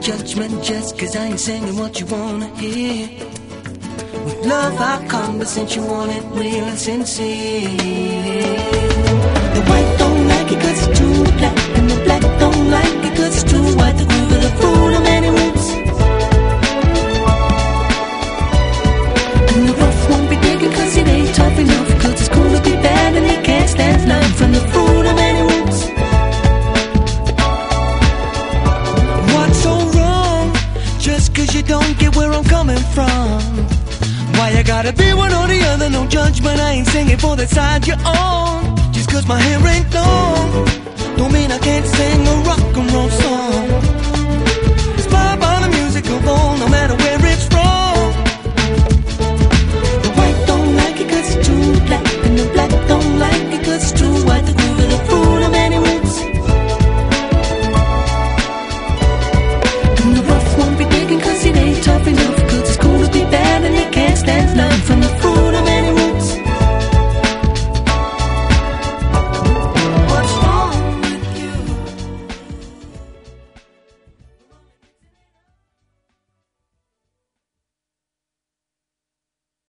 judgment just 'cause I ain't singing what you wanna hear. With love I come, but since you want it real and sincere. The white don't like it 'cause it's too black, and the black don't like it 'cause it's too white. The groove of the fruit of many roots, and the rough won't be digging 'cause it ain't tough enough. 'Cause it's cool to be bad and they can't stand none from the fruit of many roots. What's so wrong? Just 'cause you don't get where I'm coming from. Why you gotta be one or the other? No judgment, I ain't singing for the side you're on. Just 'cause my hair ain't long don't mean I can't sing a rock and roll song.